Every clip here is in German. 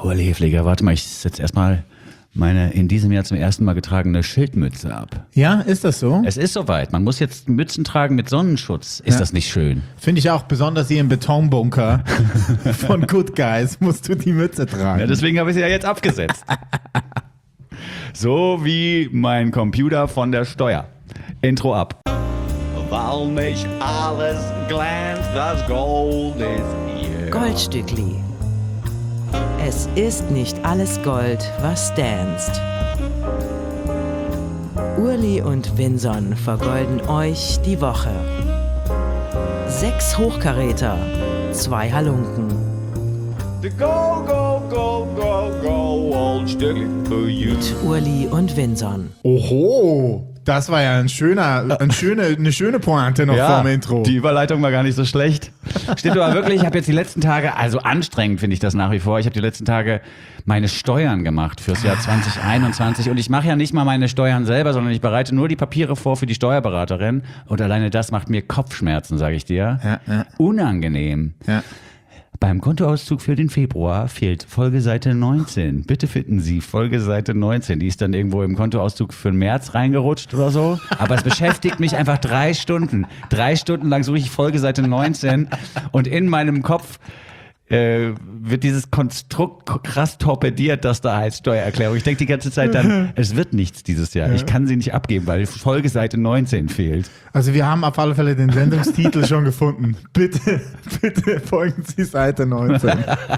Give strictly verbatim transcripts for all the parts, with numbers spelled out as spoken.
Uli Hefliger, warte mal, ich setze erstmal meine in diesem Jahr zum ersten Mal getragene Schildmütze ab. Ja, ist das so? Es ist soweit. Man muss jetzt Mützen tragen mit Sonnenschutz. Ist ja. das nicht schön? Finde ich auch, besonders hier im Betonbunker von Good Guys musst du die Mütze tragen. Ja, deswegen habe ich sie ja jetzt abgesetzt. So wie mein Computer von der Steuer. Intro ab. Weil nicht alles glänzt, das Gold ist hier. Goldstückli. Es ist nicht alles Gold, was danst. Urli und Vinson vergolden euch die Woche. Sechs Hochkaräter, zwei Halunken. The go, go, go, go, go, Goldstückli for you. Mit Urli und Vinson. Oho, das war ja ein schöner, ein schöne, eine schöne Pointe noch Ja, vorm Intro. die Überleitung war gar nicht so schlecht. Stimmt aber wirklich, ich habe jetzt die letzten Tage, also anstrengend finde ich das nach wie vor, ich habe die letzten Tage meine Steuern gemacht fürs Jahr zwanzig einundzwanzig und ich mache ja nicht mal meine Steuern selber, sondern ich bereite nur die Papiere vor für die Steuerberaterin und alleine das macht mir Kopfschmerzen, sage ich dir. Ja, ja. Unangenehm. Ja. Beim Kontoauszug für den Februar fehlt Folgeseite neunzehn. Bitte finden Sie Folgeseite neunzehn. Die ist dann irgendwo im Kontoauszug für den März reingerutscht oder so. Aber es beschäftigt mich einfach drei Stunden. Drei Stunden lang suche ich Folgeseite neunzehn und in meinem Kopf äh, wird dieses Konstrukt krass torpediert, das da heißt Steuererklärung. Ich denke die ganze Zeit dann, es wird nichts dieses Jahr. Ich kann sie nicht abgeben, weil Folgeseite neunzehn fehlt. Also wir haben auf alle Fälle den Sendungstitel schon gefunden. Bitte, bitte folgen Sie Seite neunzehn.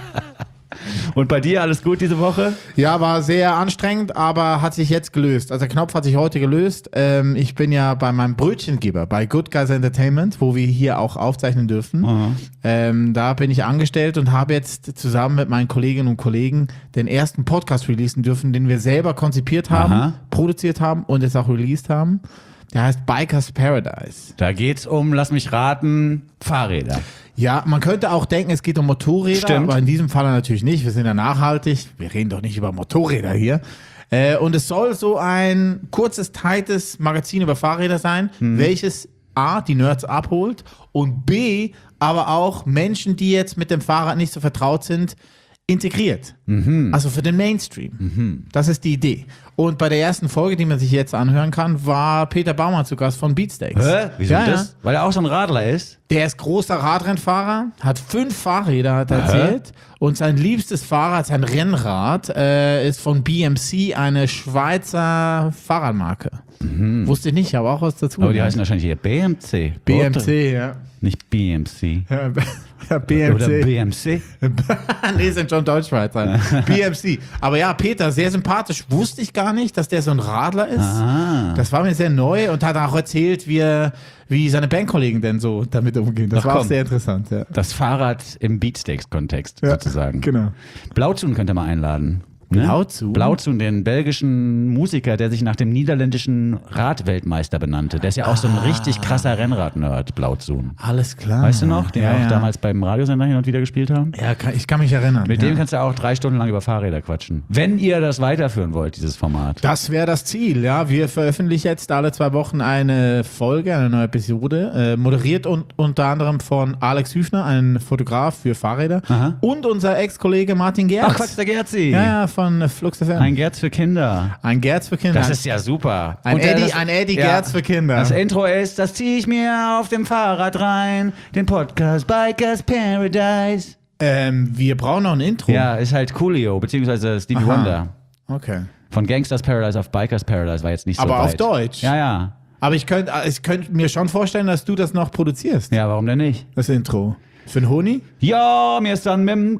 Und bei dir alles gut diese Woche? Ja, war sehr anstrengend, aber hat sich jetzt gelöst. Also der Knopf hat sich heute gelöst. Ähm, ich bin ja bei meinem Brötchengeber, bei Good Guys Entertainment, wo wir hier auch aufzeichnen dürfen. Ähm, da bin ich angestellt und habe jetzt zusammen mit meinen Kolleginnen und Kollegen den ersten Podcast releasen dürfen, den wir selber konzipiert haben, Aha. produziert haben und jetzt auch released haben. Der heißt Bikers Paradise. Da geht's um, lass mich raten, Fahrräder. Ja, man könnte auch denken, es geht um Motorräder, Stimmt. aber in diesem Fall natürlich nicht. Wir sind ja nachhaltig. Wir reden doch nicht über Motorräder hier. Äh, und es soll so ein kurzes, tightes Magazin über Fahrräder sein, Mhm. welches A, die Nerds abholt und B, aber auch Menschen, die jetzt mit dem Fahrrad nicht so vertraut sind, integriert. Mhm. Also für den Mainstream. Mhm. Das ist die Idee. Und bei der ersten Folge, die man sich jetzt anhören kann, war Peter Baumann zu Gast von Beatsteaks. Hä? Wieso ja, das? Ja. Weil er auch so ein Radler ist? Der ist großer Radrennfahrer, hat fünf Fahrräder, hat er erzählt. Und sein liebstes Fahrrad, sein Rennrad, äh, ist von B M C, eine Schweizer Fahrradmarke. Mhm. Wusste ich nicht, aber auch was dazu. Aber die heißen wahrscheinlich hier B M C. B M Oder? C, ja. Nicht B M C. Ja, ja, B M C. Oder B M C. Nee, sind schon Deutschschweizer. B M C. Aber ja, Peter, sehr sympathisch. Wusste ich gar nicht, dass der so ein Radler ist. Ah. Das war mir sehr neu und hat auch erzählt, wie, er, wie seine Bandkollegen denn so damit umgehen. Das Ach, war auch komm. sehr interessant, ja. Das Fahrrad im Beatsteaks-Kontext Ja, sozusagen. genau. Blauzun könnt ihr mal einladen. Ne? Blauzun? Blauzun, den belgischen Musiker, der sich nach dem niederländischen Radweltmeister benannte. Der ist ja auch so ein richtig krasser Rennrad-Nerd, Blauzun. Alles klar. Weißt du noch, den ja, wir auch ja. damals beim Radiosender hin und wieder gespielt haben? Ja, kann, ich kann mich erinnern. Mit ja. dem kannst du auch drei Stunden lang über Fahrräder quatschen. Wenn ihr das weiterführen wollt, dieses Format. Das wäre das Ziel, ja. Wir veröffentlichen jetzt alle zwei Wochen eine Folge, eine neue Episode, äh, moderiert und unter anderem von Alex Hüfner, ein Fotograf für Fahrräder, Aha. und unser Ex-Kollege Martin Gerz. Ach Quatsch, der Gerzi. Ja, ja, von äh, Flux F M. Ein Gerz für Kinder. Ein Gerz für Kinder. Das ist ja super. Ein Und, äh, Eddie- das- ein Eddie Gerz für Kinder. Das Intro ist, das ziehe ich mir auf dem Fahrrad rein, den Podcast Bikers Paradise. ähm, wir brauchen noch ein Intro. Ja, ist halt Coolio, beziehungsweise Stevie Aha. Wonder. Okay. Von Gangsters Paradise auf Bikers Paradise war jetzt nicht so Aber auf weit. Deutsch? Ja, ja. Aber ich könnte ich könnt mir schon vorstellen, dass du das noch produzierst, Ja, warum denn nicht? das Intro. Für den Honi? Ja, mir ist dann mit dem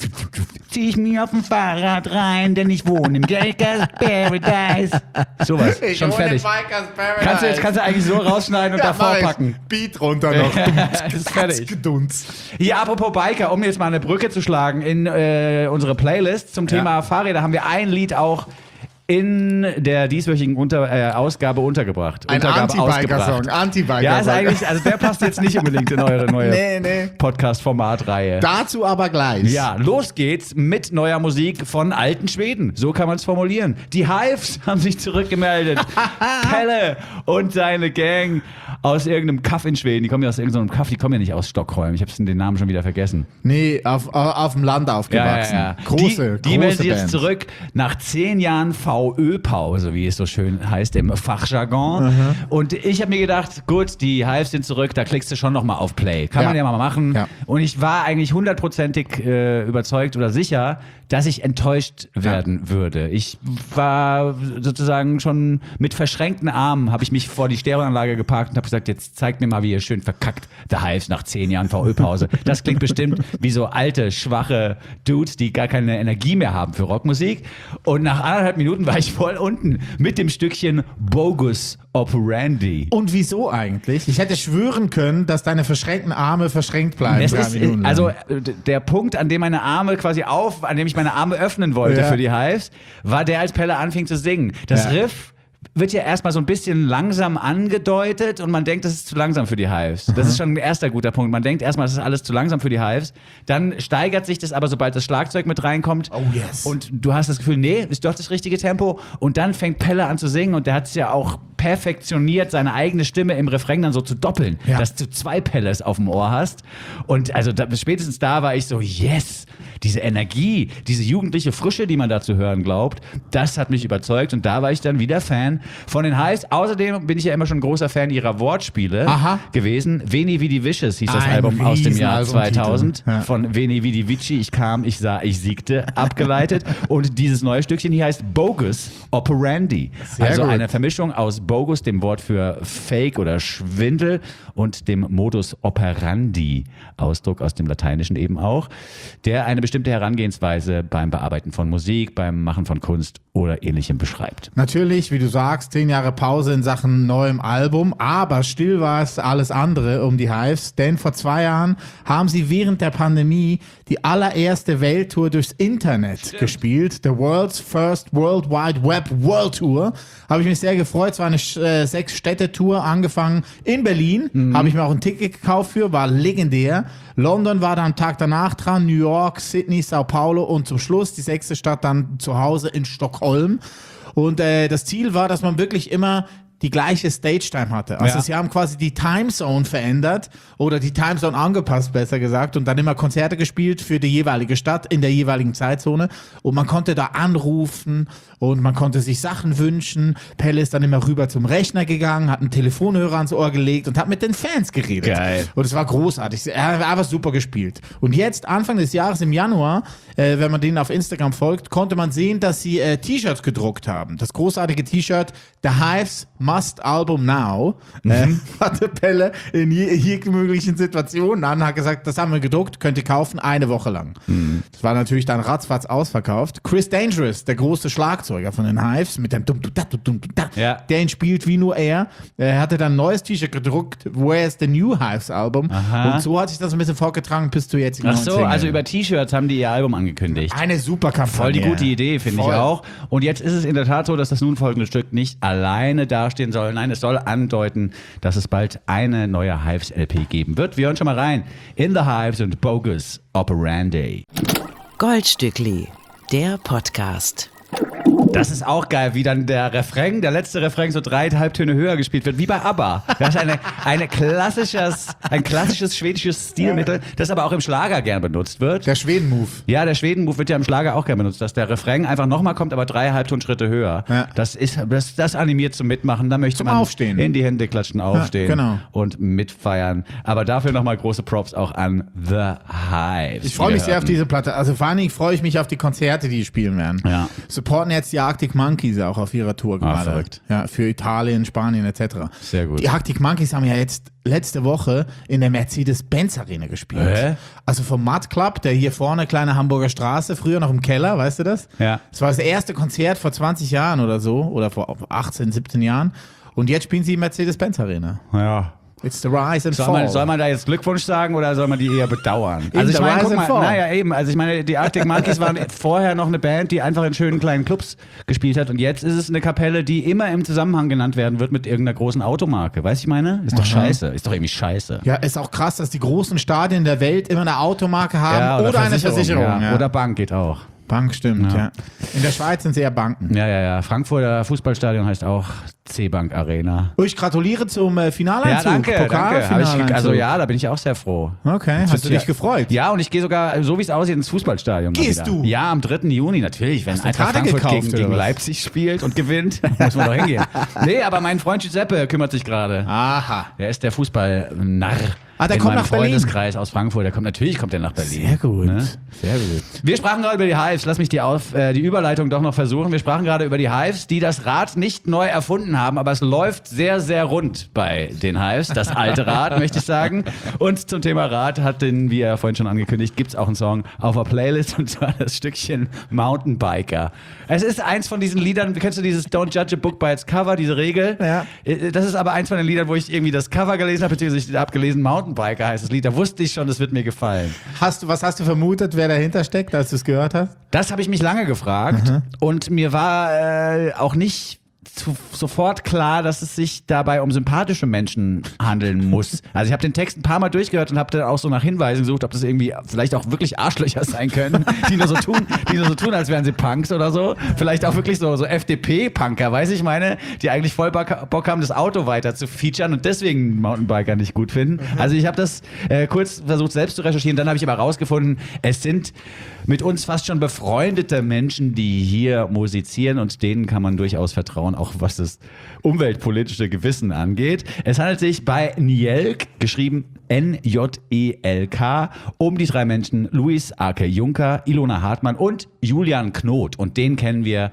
zieh ich mir auf dem Fahrrad rein, denn ich wohne im Bikers Paradise. Sowas, schon fertig. Kannst du, jetzt kannst du eigentlich so rausschneiden und davor mach ich. packen. Beat runter noch. Das ist fertig. Gedunz. Ja, apropos Biker, um jetzt mal eine Brücke zu schlagen in äh, unsere Playlist zum Thema Ja. Fahrräder, haben wir ein Lied auch in der dieswöchigen Unter, äh, Ausgabe untergebracht. Ein Untergabe Anti-Biker-Song. ausgebracht. Anti-Biker-Song. Ja, ist eigentlich, also der passt jetzt nicht unbedingt in eure neue Nee, nee. Podcast-Formatreihe. Dazu aber gleich. Ja, los geht's mit neuer Musik von alten Schweden. So kann man es formulieren. Die Hives haben sich zurückgemeldet. Pelle und seine Gang aus irgendeinem Kaff in Schweden. Die kommen ja aus irgendeinem Kaff, die kommen ja nicht aus Stockholm. Ich habe den Namen schon wieder vergessen. Nee, auf, auf, auf dem Land aufgewachsen. Ja, ja, ja. Große, die, die große melden sich Band. jetzt zurück nach zehn Jahren V Ö-Pause, wie es so schön heißt im Fachjargon. Mhm. Und ich habe mir gedacht, gut, die Hives sind zurück, da klickst du schon nochmal auf Play. Kann Ja. man ja mal machen. Ja. Und ich war eigentlich hundertprozentig äh, überzeugt oder sicher, dass ich enttäuscht werden würde. Ich war sozusagen schon mit verschränkten Armen, habe ich mich vor die Stereoanlage geparkt und habe gesagt, jetzt zeigt mir mal, wie ihr schön verkackt, The Hives nach zehn Jahren V Ö-Pause. Das klingt bestimmt wie so alte, schwache Dudes, die gar keine Energie mehr haben für Rockmusik. Und nach anderthalb Minuten war ich voll unten mit dem Stückchen Bogus Operandi. Und wieso eigentlich? Ich hätte schwören können, dass deine verschränkten Arme verschränkt bleiben. Es drei ist, Minuten lang. also äh, der Punkt, an dem meine Arme quasi auf, an dem ich meine Arme öffnen wollte Ja. für die Hives, war der, als Pelle anfing zu singen. Das Ja. Riff wird ja erstmal so ein bisschen langsam angedeutet und man denkt, das ist zu langsam für die Hives. Das ist schon ein erster guter Punkt. Man denkt erstmal, das ist alles zu langsam für die Hives. Dann steigert sich das aber, sobald das Schlagzeug mit reinkommt. Oh yes. Und du hast das Gefühl, nee, ist doch das richtige Tempo. Und dann fängt Pelle an zu singen und der hat es ja auch perfektioniert, seine eigene Stimme im Refrain dann so zu doppeln, Ja. dass du zwei Pelles auf dem Ohr hast. Und also da, spätestens da war ich so, yes, diese Energie, diese jugendliche Frische, die man da zu hören glaubt, das hat mich überzeugt und da war ich dann wieder Fan von den Hives. Außerdem bin ich ja immer schon großer Fan ihrer Wortspiele Aha. gewesen. Veni Vidi Vicious hieß das Ein Album aus dem Jahr Riesenalbumtitel. zweitausend. Ja. Von Veni Vidi Vici, ich kam, ich sah, ich siegte, abgeleitet. Und dieses neue Stückchen hier heißt Bogus Operandi. Sehr also gut. eine Vermischung aus Bogus, dem Wort für Fake oder Schwindel, und dem Modus operandi, Ausdruck aus dem Lateinischen eben auch, der eine bestimmte Herangehensweise beim Bearbeiten von Musik, beim Machen von Kunst oder Ähnlichem beschreibt. Natürlich, wie du sagst, zehn Jahre Pause in Sachen neuem Album, aber still war es alles andere um die Hives, denn vor zwei Jahren haben sie während der Pandemie die allererste Welttour durchs Internet gespielt, The World's First World Wide Web World Tour. Habe ich mich sehr gefreut, es war eine äh, Sechs-Städte-Tour, angefangen in Berlin, Mhm. habe ich mir auch ein Ticket gekauft für, war legendär. London war dann am Tag danach dran, New York, Sydney, Sao Paulo und zum Schluss die sechste Stadt dann zu Hause in Stockholm. Und äh, das Ziel war, dass man wirklich immer die gleiche Stage-Time hatte. Also Ja. sie haben quasi die Timezone verändert oder die Timezone angepasst, besser gesagt, und dann immer Konzerte gespielt für die jeweilige Stadt in der jeweiligen Zeitzone. Und man konnte da anrufen und man konnte sich Sachen wünschen. Pelle ist dann immer rüber zum Rechner gegangen, hat einen Telefonhörer ans Ohr gelegt und hat mit den Fans geredet. Geil. Und es war großartig. Er hat einfach super gespielt. Und jetzt, Anfang des Jahres, im Januar, äh, wenn man denen auf Instagram folgt, konnte man sehen, dass sie äh, T-Shirts gedruckt haben. Das großartige T-Shirt The Hives Must Album Now. Mhm. Äh, hatte Pelle in je, je möglichen Situationen an, hat gesagt, das haben wir gedruckt, könnt ihr kaufen, eine Woche lang. Mhm. Das war natürlich dann ratzfatz ausverkauft. Chris Dangerous, der große Schlagzeuger von den Hives, mit dem dum dum da dum dum da, Ja. der ihn spielt wie nur er. Er hatte dann ein neues T-Shirt gedruckt, Where's the New Hives Album. Aha. Und so hat sich das ein bisschen vorgetragen bis zu jetzt. Ach so, also über T-Shirts haben die ihr Album angekündigt. eine super Kampagne. Voll die gute Idee, finde ich Voll. auch. Und jetzt ist es in der Tat so, dass das nun folgende Stück nicht alleine dastehen soll. Nein, es soll andeuten, dass es bald eine neue Hives-L P geben wird. Wir hören schon mal rein. In the Hives und Bogus Operandi. Goldstückli, der Podcast. Das ist auch geil, wie dann der Refrain, der letzte Refrain so drei Halbtöne höher gespielt wird, wie bei ABBA. Das ist eine, eine klassisches, ein klassisches schwedisches Stilmittel, das aber auch im Schlager gern benutzt wird. Der Schweden-Move. Ja, der Schweden-Move wird ja im Schlager auch gerne benutzt, dass der Refrain einfach nochmal kommt, aber drei Halbtonschritte höher. Ja. Das ist, das, das animiert zum Mitmachen. Da möchte Zum man Aufstehen. in die Hände klatschen, aufstehen genau. und mitfeiern. Aber dafür nochmal große Props auch an The Hives. Ich freue die mich wir sehr auf hörten. diese Platte. Also vor allen Dingen freue ich mich auf die Konzerte, die spielen werden. Ja. Supporten jetzt die Arctic Monkeys auch auf ihrer Tour gerade. verrückt. Ja, für Italien, Spanien et cetera. Sehr gut. Die Arctic Monkeys haben ja jetzt letzte Woche in der Mercedes-Benz Arena gespielt. Hä? Also vom Mud Club, der hier vorne, kleine Hamburger Straße, früher noch im Keller, weißt du das? Ja. Das war das erste Konzert vor zwanzig Jahren oder so, oder vor achtzehn, siebzehn Jahren. Und jetzt spielen sie im Mercedes-Benz Arena. Ja. It's the rise and Soll fall. man, soll man da jetzt Glückwunsch sagen oder soll man die eher bedauern? In Also ich the meine, rise guck and mal, fall. naja eben, also ich meine, die Arctic Monkeys waren vorher noch eine Band, die einfach in schönen kleinen Clubs gespielt hat und jetzt ist es eine Kapelle, die immer im Zusammenhang genannt werden wird mit irgendeiner großen Automarke. Weißt du, ich meine? Ist doch scheiße, ist doch irgendwie scheiße. Ja, ist auch krass, dass die großen Stadien der Welt immer eine Automarke haben oder, eine Versicherung. Ja. Ja. Oder Bank geht auch. Bank stimmt, ja. Ja. In der Schweiz sind es eher Banken. Ja, ja, ja. Frankfurter Fußballstadion heißt auch C-Bank Arena. Oh, ich gratuliere zum äh, Finaleinzug. Ja, danke, danke. Hab ich, Pokalfinaleinzug. also ja, da bin ich auch sehr froh. Okay, hast du dich gefreut? Ja, und ich gehe sogar, so wie es aussieht, ins Fußballstadion. mal Gehst wieder. du? Ja, am dritten Juni, natürlich. Wenn du Eintracht Karte Frankfurt gekauft, gegen, oder gegen was? Leipzig spielt und gewinnt, muss man doch hingehen. Nee, aber mein Freund Giuseppe kümmert sich gerade. Aha. Der ist der Fußballnarr. Ah, der in kommt meinem nach Berlin. Freundeskreis aus Frankfurt. Der kommt natürlich kommt der nach Berlin. Sehr gut. Ne? Sehr gut. Wir sprachen gerade über die Hives. Lass mich die, auf, äh, die Überleitung doch noch versuchen. Wir sprachen gerade über die Hives, die das Rad nicht neu erfunden haben, aber es läuft sehr, sehr rund bei den Hives. Das alte Rad, möchte ich sagen. Und zum Thema Rad hatten wir ja vorhin schon angekündigt, gibt es auch einen Song auf der Playlist und zwar das Stückchen Mountainbiker. Es ist eins von diesen Liedern, kennst du dieses Don't Judge a Book by its Cover, diese Regel? Ja. Das ist aber eins von den Liedern, wo ich irgendwie das Cover gelesen habe, beziehungsweise ich habe gelesen, Mountainbiker heißt das Lied. Da wusste ich schon, das wird mir gefallen. Hast du, was hast du vermutet, wer dahinter steckt, als du es gehört hast? Das habe ich mich lange gefragt und mir war äh, auch nicht zu, sofort klar, dass es sich dabei um sympathische Menschen handeln muss. Also ich habe den Text ein paar Mal durchgehört und habe dann auch so nach Hinweisen gesucht, ob das irgendwie vielleicht auch wirklich Arschlöcher sein können, die nur so tun, die nur so tun, als wären sie Punks oder so. Vielleicht auch wirklich so, so F D P-Punker, weiß ich meine, die eigentlich voll Bock, Bock haben, das Auto weiter zu featuren und deswegen Mountainbiker nicht gut finden. Also ich habe das äh, kurz versucht selbst zu recherchieren, dann habe ich aber rausgefunden, es sind mit uns fast schon befreundete Menschen, die hier musizieren und denen kann man durchaus vertrauen, auch was das umweltpolitische Gewissen angeht. Es handelt sich bei Nielk, geschrieben N J E L K, um die drei Menschen Luis Ake Juncker, Ilona Hartmann und Julian Knot. Und den kennen wir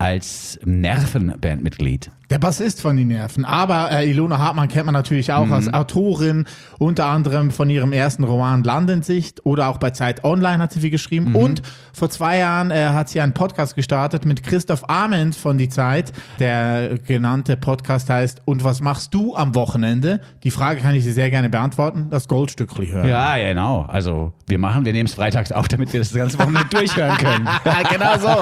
als Nervenbandmitglied. Der Bassist von den Nerven. Aber äh, Ilona Hartmann kennt man natürlich auch Mhm. als Autorin, unter anderem von ihrem ersten Roman Landensicht oder auch bei Zeit Online hat sie viel geschrieben. Mhm. Und vor zwei Jahren äh, hat sie einen Podcast gestartet mit Christoph Arment von Die Zeit. Der genannte Podcast heißt Und was machst du am Wochenende? Die Frage kann ich Sie sehr gerne beantworten. Das Goldstückli hören. Ja, genau. Also wir machen, wir nehmen es freitags auf, damit wir das ganze Wochenende durchhören können. Genau so.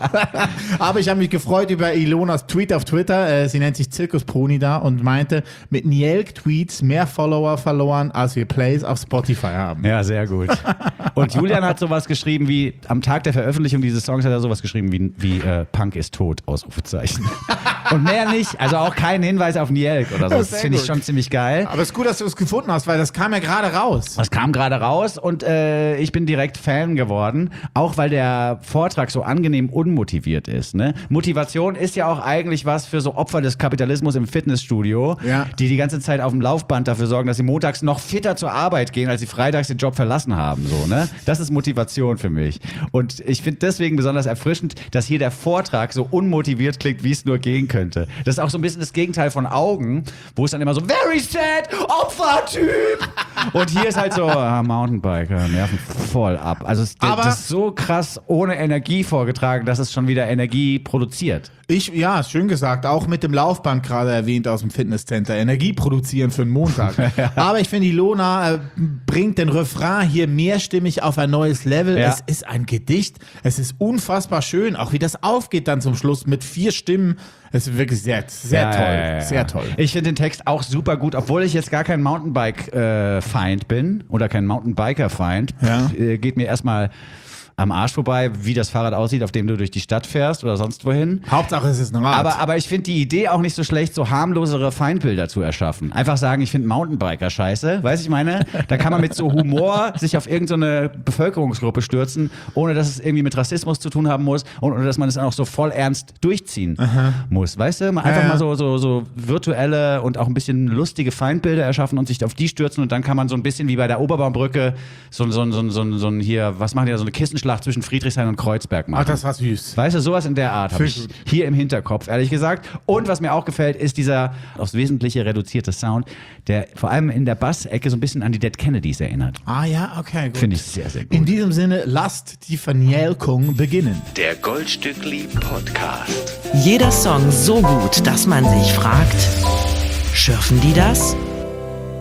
Aber ich habe mich gefreut über Ilonas Tweet auf Twitter. Äh, sie nennt sich Zirkus Pony da und meinte, mit Nielk-Tweets mehr Follower verloren, als wir Plays auf Spotify haben. Ja, sehr gut. Und Julian hat sowas geschrieben wie, am Tag der Veröffentlichung dieses Songs hat er sowas geschrieben wie, wie äh, Punk ist tot, Ausrufezeichen. Und mehr nicht, also auch kein Hinweis auf Nielk oder so. Ja, Das sehr finde ich gut. schon ziemlich geil. Aber es ist gut, dass du es gefunden hast, weil das kam ja gerade raus. Das kam gerade raus und äh, ich bin direkt Fan geworden, auch weil der Vortrag so angenehm unmotiviert ist. Ne? Motivation ist ja auch eigentlich was für so Opfer des Kapitalismus im Fitnessstudio, Ja. die die ganze Zeit auf dem Laufband dafür sorgen, dass sie montags noch fitter zur Arbeit gehen, als sie freitags den Job verlassen haben. So, ne? Das ist Motivation für mich. Und ich finde deswegen besonders erfrischend, dass hier der Vortrag so unmotiviert klingt, wie es nur gehen könnte. Das ist auch so ein bisschen das Gegenteil von Augen, wo es dann immer so very sad, Opfertyp. Und hier ist halt so ah, Mountainbiker, nerven voll ab. Also es, Aber- das ist so krass ohne Energie vorgetragen, dass es schon wieder Energie produziert. Ich, ja, ist schön gesagt, auch mit dem Laufband gerade erwähnt aus dem Fitnesscenter. Energie produzieren für einen Montag. Aber ich finde, Ilona äh, bringt den Refrain hier mehrstimmig auf ein neues Level. Ja. Es ist ein Gedicht. Es ist unfassbar schön, auch wie das aufgeht dann zum Schluss mit vier Stimmen. Es ist wirklich sehr, sehr Ja, toll. ja, ja, ja. Sehr toll. Ich finde den Text auch super gut, obwohl ich jetzt gar kein Mountainbike-Feind bin oder kein Mountainbiker-Feind. Ja. Äh, geht mir erstmal am Arsch vorbei, wie das Fahrrad aussieht, auf dem du durch die Stadt fährst oder sonst wohin. Hauptsache es ist ein Rad. Aber, aber ich finde die Idee auch nicht so schlecht, so harmlosere Feindbilder zu erschaffen. Einfach sagen, ich finde Mountainbiker scheiße, weiß ich meine? Da kann man mit so Humor sich auf irgendeine Bevölkerungsgruppe stürzen, ohne dass es irgendwie mit Rassismus zu tun haben muss und ohne dass man es dann auch so voll ernst durchziehen muss. Weißt du? Mal einfach Ja, ja. mal so, so, so virtuelle und auch ein bisschen lustige Feindbilder erschaffen und sich auf die stürzen und dann kann man so ein bisschen wie bei der Oberbaumbrücke so, so, so, so, so ein hier, was machen die da, so eine Kissenschlacht zwischen Friedrichshain und Kreuzberg machen. Ach, das war süß. Weißt du, sowas in der Art habe Find ich hier im Hinterkopf, ehrlich gesagt. Und was mir auch gefällt, ist dieser aufs Wesentliche reduzierte Sound, der vor allem in der Bassecke so ein bisschen an die Dead Kennedys erinnert. Ah ja, okay, gut. Finde ich sehr, sehr gut. In diesem Sinne, lasst die Vernielkung beginnen. Der Goldstückli Podcast. Jeder Song so gut, dass man sich fragt, schürfen die das?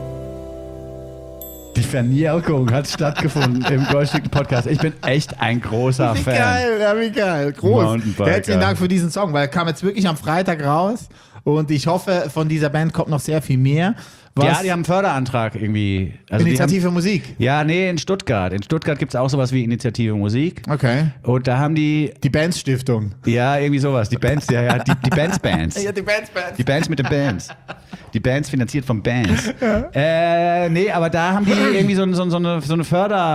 Vernielkung hat stattgefunden im Goldstückli-Podcast. Ich bin echt ein großer Wie Fan. geil, ja, wie geil. Groß. Mountainbiker. Herzlichen Dank für diesen Song, weil er kam jetzt wirklich am Freitag raus und ich hoffe, von dieser Band kommt noch sehr viel mehr. Was? Ja, die haben einen Förderantrag irgendwie. Also Initiative die haben, Musik. Ja, nee, in Stuttgart. In Stuttgart gibt es auch sowas wie Initiative Musik. Okay. Und da haben die, Die Bands-Stiftung. ja, irgendwie sowas. Die Bands, ja, ja, die, die Bands-Bands. die Bands-Bands. Die Bands mit den Bands. Die Bands finanziert von Bands. Ja. Äh, nee, aber da haben die irgendwie so, so, so, eine, so eine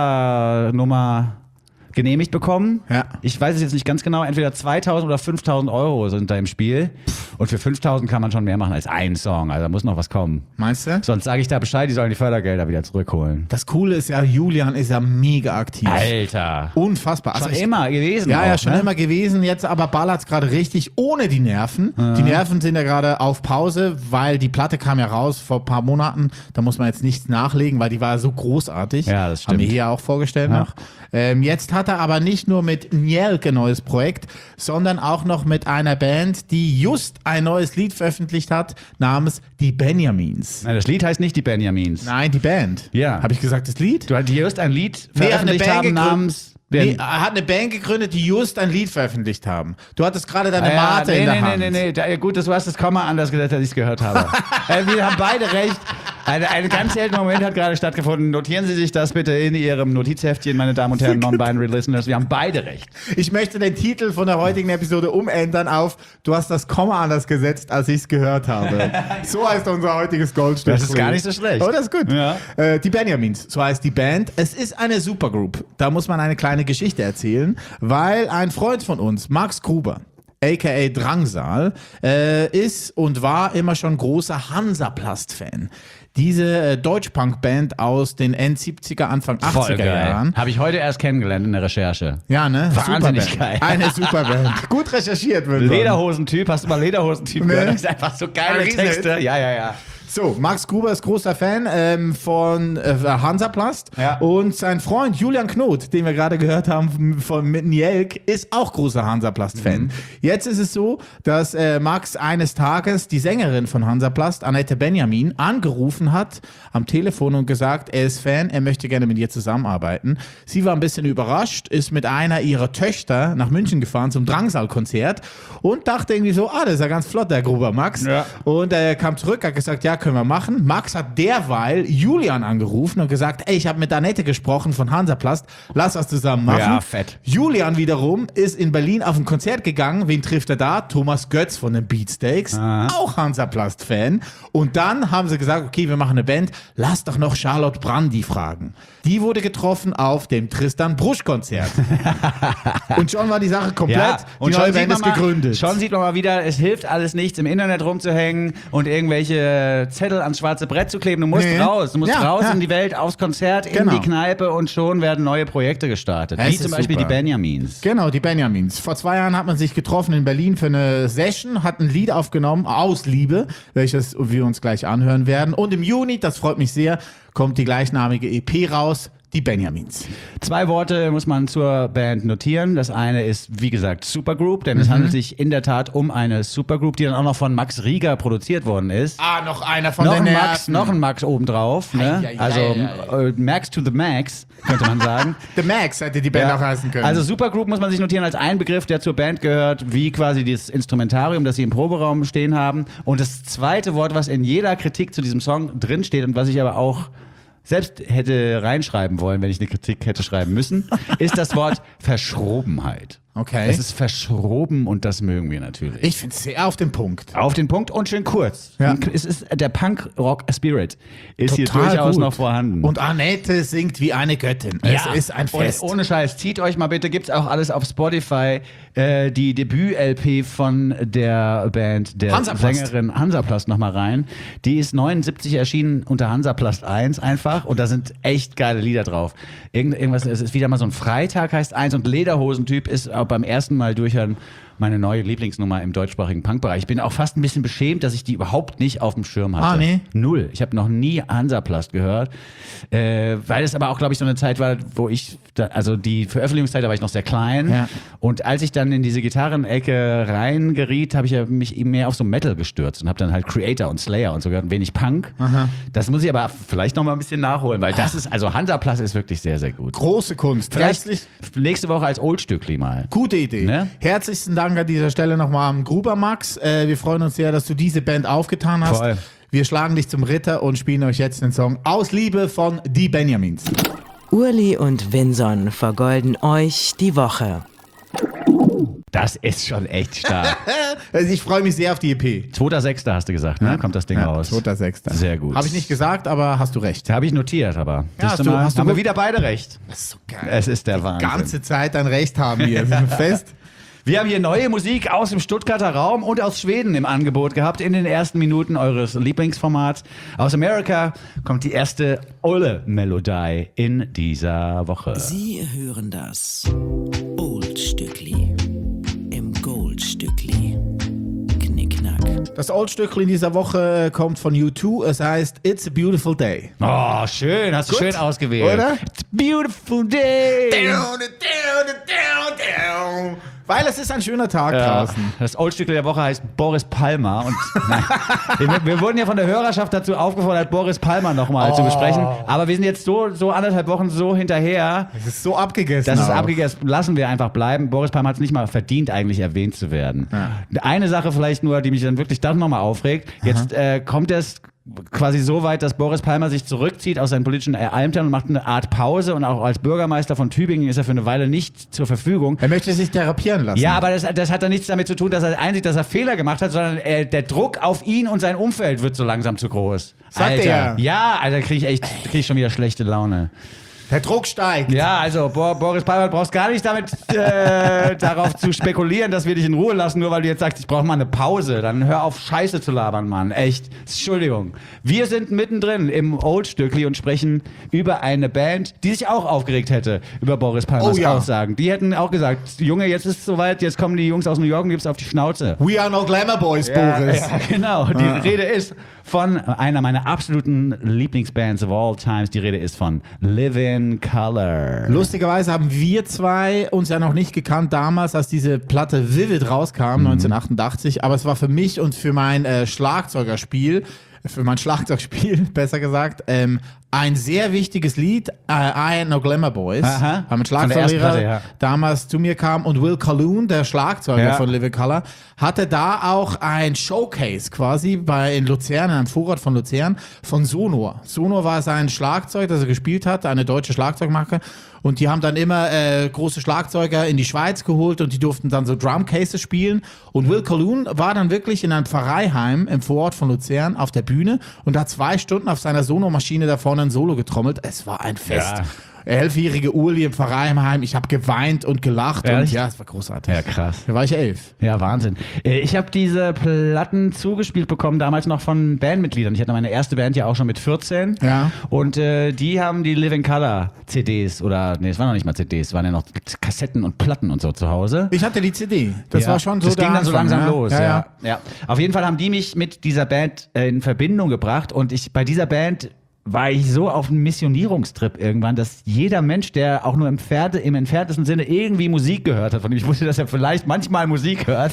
Fördernummer genehmigt bekommen. Ja. Ich weiß es jetzt nicht ganz genau. Entweder zweitausend oder fünftausend Euro sind da im Spiel. Und für fünftausend kann man schon mehr machen als einen Song. Also da muss noch was kommen. Meinst du? Sonst sage ich da Bescheid, die sollen die Fördergelder wieder zurückholen. Das Coole ist ja, Julian ist ja mega aktiv. Alter. Unfassbar. Schon ich- immer gewesen. Ja, auch, ja, schon ne? immer gewesen. Jetzt aber ballert's gerade richtig ohne die Nerven. Die Nerven sind ja gerade auf Pause, weil die Platte kam ja raus vor ein paar Monaten. Da muss man jetzt nichts nachlegen, weil die war so großartig. Ja, das Haben wir stimmt. hier auch vorgestellt Ja. noch. Ähm, jetzt hat er aber nicht nur mit Njelk ein neues Projekt, sondern auch noch mit einer Band, die just ein neues Lied veröffentlicht hat, namens Die Benjamins. Nein, das Lied heißt nicht die Benjamins. Nein, die Band. Ja. Habe ich gesagt, das Lied? Du hast just ein Lied Nee, er hat eine veröffentlicht Band haben gegründet. namens... Nee, er hat eine Band gegründet, die just ein Lied veröffentlicht haben. Du hattest gerade deine Ah, ja, Mate nee, in der nee, Hand. nee, nee, nee, da, gut, dass du hast das Komma anders gesetzt, als ich es gehört habe. äh, wir haben beide recht. Ein, ein ganz seltener Moment hat gerade stattgefunden. Notieren Sie sich das bitte in Ihrem Notizheftchen, meine Damen und Herren, Non-Binary Listeners. Wir haben beide recht. Ich möchte den Titel von der heutigen Episode umändern auf Du hast das Komma anders gesetzt, als ich es gehört habe. So heißt unser heutiges Goldstück. Das ist gar nicht so schlecht. Oh, das ist gut. Ja. Äh, die Benjamins, so heißt die Band. Es ist eine Supergroup. Da muss man eine kleine Geschichte erzählen, weil ein Freund von uns, Max Gruber, aka Drangsal, äh, ist und war immer schon großer Hansaplast-Fan. Diese äh, Deutsch-Punk-Band aus den Endsiebziger, Anfang achtziger Jahren. Habe ich heute erst kennengelernt in der Recherche. Ja, ne? Wahnsinnig Superband. geil. Eine Superband. Gut recherchiert, würde ich sagen. Lederhosentyp, hast du mal Lederhosentyp Nee. gehört? Das ist einfach so geile Ein Riesen- Texte. Ja, ja, ja. So, Max Gruber ist großer Fan ähm, von äh, Hansaplast Ja. und sein Freund Julian Knot, den wir gerade gehört haben von mit Njelk, ist auch großer Hansaplast-Fan. Mhm. Jetzt ist es so, dass äh, Max eines Tages die Sängerin von Hansaplast, Annette Benjamin, angerufen hat am Telefon und gesagt, er ist Fan, er möchte gerne mit ihr zusammenarbeiten. Sie war ein bisschen überrascht, ist mit einer ihrer Töchter nach München gefahren zum Drangsal-Konzert und dachte irgendwie so, ah, das ist ja ganz flott, der Gruber Max. Ja. Und er kam zurück, hat gesagt, ja, können wir machen. Max hat derweil Julian angerufen und gesagt, ey, ich habe mit Annette gesprochen von Hansaplast, lass was zusammen machen. Ja, fett. Julian wiederum ist in Berlin auf ein Konzert gegangen. Wen trifft er da? Thomas Götz von den Beatsteaks, auch Hansaplast-Fan. Und dann haben sie gesagt, okay, wir machen eine Band, lass doch noch Charlotte Brandy fragen. Die wurde getroffen auf dem Tristan Brusch-Konzert. Und schon war die Sache komplett, Ja, und die schon neue sieht, Band man ist mal, gegründet. schon sieht man mal wieder, es hilft alles nichts, im Internet rumzuhängen und irgendwelche Zettel ans schwarze Brett zu kleben. Du musst Nee. raus, du musst Ja, raus ja. in die Welt, aufs Konzert, in Genau. die Kneipe und schon werden neue Projekte gestartet. Es Wie ist zum Beispiel super. die Benjamins. Genau, die Benjamins. Vor zwei Jahren hat man sich getroffen in Berlin für eine Session, hat ein Lied aufgenommen, aus Liebe, welches wir uns gleich anhören werden. Und im Juni, das freut mich sehr, kommt die gleichnamige E P raus, die Benjamins. Zwei Worte muss man zur Band notieren. Das eine ist, wie gesagt, Supergroup, denn Mhm. es handelt sich in der Tat um eine Supergroup, die dann auch noch von Max Rieger produziert worden ist. Ah, noch einer von noch den ein Max, Nerven. noch ein Max obendrauf. Ne? Ei, ei, ei, also ei, äh, Max to the Max, könnte man sagen. The Max hätte die Band auch heißen können. Also Supergroup muss man sich notieren als ein Begriff, der zur Band gehört, wie quasi das Instrumentarium, das sie im Proberaum stehen haben. Und das zweite Wort, was in jeder Kritik zu diesem Song drinsteht und was ich aber auch selbst hätte reinschreiben wollen, wenn ich eine Kritik hätte schreiben müssen, ist das Wort Verschrobenheit. Okay. Es ist verschroben und das mögen wir natürlich. ich finde es sehr auf den Punkt. Auf den Punkt und schön kurz. Ja. Es ist der Punk-Rock-Spirit ist hier Total durchaus gut. noch vorhanden. Und Annette singt wie eine Göttin. Es ist ein Fest. Und ohne Scheiß, zieht euch mal bitte, gibt's auch alles auf Spotify, äh, die Debüt-L P von der Band, der Hansaplast. Sängerin Hansaplast nochmal rein. Die ist neunundsiebzig erschienen unter Hansaplast eins einfach und da sind echt geile Lieder drauf. Irgend, irgendwas, es ist wieder mal so ein Freitag heißt eins und Lederhosentyp ist beim ersten Mal durchhören meine neue Lieblingsnummer im deutschsprachigen Punkbereich. Ich bin auch fast ein bisschen beschämt, dass ich die überhaupt nicht auf dem Schirm hatte. Ah, nee? Null. Ich habe noch nie Hansaplast gehört, äh, weil es aber auch, glaube ich, so eine Zeit war, wo ich, da, also die Veröffentlichungszeit, da war ich noch sehr klein. Ja. Und als ich dann in diese Gitarrenecke reingeriet, habe ich ja mich eben mehr auf so Metal gestürzt und habe dann halt Creator und Slayer und so gehört, wenig Punk. Aha. Das muss ich aber vielleicht noch mal ein bisschen nachholen, weil das ist, also Hansaplast ist wirklich sehr, sehr gut. Große Kunst. Vielleicht Herzlich, nächste Woche als Oldstückli mal. gute Idee. Ne? Herzlichsten Dank an dieser Stelle nochmal am Gruber Max. Äh, wir freuen uns sehr, dass du diese Band aufgetan hast. Voll. Wir schlagen dich zum Ritter und spielen euch jetzt den Song Aus Liebe von Die Benjamins. Urli und Vinson vergolden euch die Woche. Das ist schon echt stark. Also ich freue mich sehr auf die E P. zweiter sechster hast du gesagt, ne? Kommt das Ding Ja, raus. zweiter sechster Sehr gut. Habe ich nicht gesagt, aber hast du recht. Habe ich notiert, aber. Ja, Siehst hast du- mal, hast du haben wir gut- wieder beide recht. Das ist so geil. Es ist der Die Wahnsinn. ganze Zeit ein Recht haben wir. Sind wir fest? Wir haben hier neue Musik aus dem Stuttgarter Raum und aus Schweden im Angebot gehabt in den ersten Minuten eures Lieblingsformats. Aus Amerika kommt die erste Olle-Melodie in dieser Woche. Sie hören das Oldstückli im Goldstückli. Knickknack. Das Oldstückchen in dieser Woche kommt von U zwei. Es heißt It's a Beautiful Day. Oh, schön, hast du Gut. schön ausgewählt. Oder? It's a beautiful day. Down, down, down, down. Weil es ist ein schöner Tag Ja, draußen. das Oldstückli der Woche heißt Boris Palmer. Und nein, wir, wir wurden ja von der Hörerschaft dazu aufgefordert, Boris Palmer nochmal Oh. zu besprechen. Aber wir sind jetzt so, so anderthalb Wochen so hinterher. Es ist so abgegessen. Das ist auch. abgegessen. Lassen wir einfach bleiben. Boris Palmer hat es nicht mal verdient, eigentlich erwähnt zu werden. Ja. Eine Sache vielleicht nur, die mich dann wirklich dann nochmal aufregt. Jetzt äh, kommt es quasi so weit, dass Boris Palmer sich zurückzieht aus seinen politischen Ämtern und macht eine Art Pause. Und auch als Bürgermeister von Tübingen ist er für eine Weile nicht zur Verfügung. Er möchte sich therapieren lassen. Ja, aber das, das hat dann nichts damit zu tun, dass er einsieht, dass er Fehler gemacht hat, sondern äh, der Druck auf ihn und sein Umfeld wird so langsam zu groß. Sagt Alter. er. Ja, Alter, kriege ich echt krieg ich schon wieder schlechte Laune. Der Druck steigt. Ja, also Bo Boris Palmer, brauchst gar nicht damit äh, darauf zu spekulieren, dass wir dich in Ruhe lassen, nur weil du jetzt sagst, ich brauche mal eine Pause. Dann hör auf, Scheiße zu labern, Mann. Echt. Entschuldigung. Wir sind mittendrin im Oldstückli und sprechen über eine Band, die sich auch aufgeregt hätte über Boris Palmers Oh ja. Aussagen. Die hätten auch gesagt, Junge, jetzt ist es soweit, jetzt kommen die Jungs aus New York und gibt's auf die Schnauze. We are no Glamour Boys, Boris. Ja, genau. Die Rede ist von einer meiner absoluten Lieblingsbands of all times. Die Rede ist von Living Color. Lustigerweise haben wir zwei uns ja noch nicht gekannt damals, als diese Platte Vivid rauskam, neunzehnhundertachtundachtzig. Aber es war für mich und für mein äh, Schlagzeugerspiel, für mein Schlagzeugspiel, besser gesagt, ähm, ein sehr wichtiges Lied, äh, I Ain't No Glamour Boys, Aha. weil mein Von der ersten Schlagzeuglehrer Platte, ja. damals zu mir kam und Will Calhoun, der Schlagzeuger Ja. von Living Color, hatte da auch ein Showcase quasi bei in Luzern, in einem Vorort von Luzern, von Sonor. Sonor war sein Schlagzeug, das er gespielt hat, eine deutsche Schlagzeugmarke. Und die haben dann immer äh, große Schlagzeuger in die Schweiz geholt und die durften dann so Drumcases spielen. Und Will Calhoun war dann wirklich in einem Pfarreiheim im Vorort von Luzern auf der Bühne und hat zwei Stunden auf seiner Sonor-Maschine da vorne ein Solo getrommelt. Es war ein Fest. Ja. Elfjährige Uli im Pfarreiheim, ich habe geweint und gelacht. Ehrlich? Und ja, es war großartig. Ja, krass. Da war ich elf. Ja, Wahnsinn. Äh, Ich habe diese Platten zugespielt bekommen, damals noch von Bandmitgliedern. Ich hatte meine erste Band ja auch schon mit vierzehn. Ja. Und äh, die haben die Living Color C Ds oder, nee, es waren noch nicht mal C Ds, es waren ja noch Kassetten und Platten und so zu Hause. Ich hatte die C D. Das Ja, war schon so das der ging dann so Anfang, langsam ja? los. Ja, Ja, ja. ja. Auf jeden Fall haben die mich mit dieser Band äh, in Verbindung gebracht und ich bei dieser Band war ich so auf einem Missionierungstrip irgendwann, dass jeder Mensch, der auch nur im, Pferde, im entferntesten Sinne irgendwie Musik gehört hat, von dem ich wusste, dass er vielleicht manchmal Musik hört,